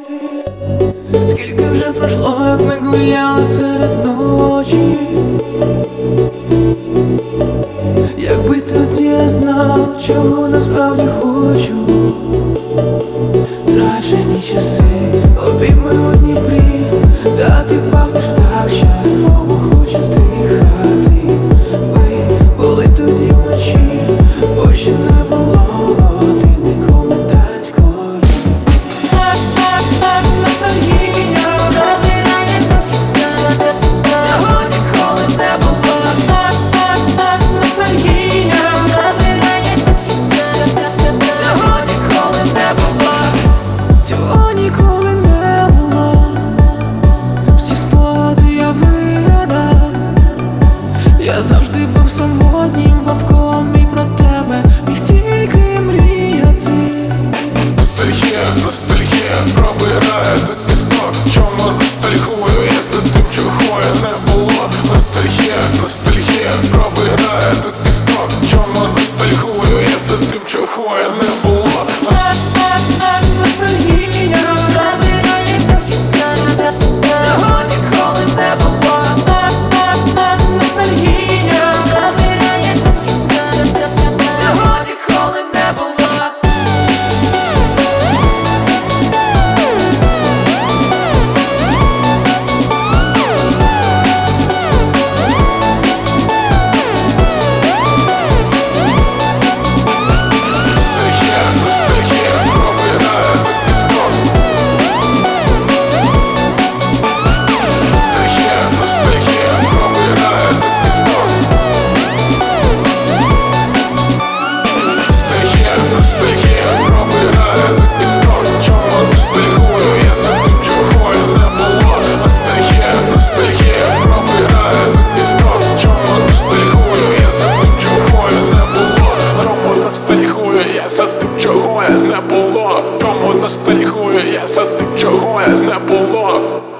Скільки вже пройшло, як ми гуляли серед ночі. Якби тоді я знав, чого насправді хочу. Втрачені часи, обійми у Дніпрі, та ти пахнеш так, що знову хочу дихати. Ми були тоді вночі, бо ще не було години комендантської. Ностальгія набирає до кістяти, цього ніколи не було. Ностальгія набирає до кістяти, цього ніколи не було. Цього ніколи не було. Всі спогади я вигадав. Я завжди був самотнім вовком, і про тебе міг тільки мріяти. Ностальгія пробирає до кісток. Чому ностальгую я за тим, чого я не було. Ностальгія пробирає до кісток. Чому ностальгую я за тим, чого я не було. Ностальгія набирає до кістяти, цього ніколи не було. Ностальгія набирає до кістяти, цього ніколи не було. За тим, чого я не було. Тому ностальгую я за тим, чого я не було.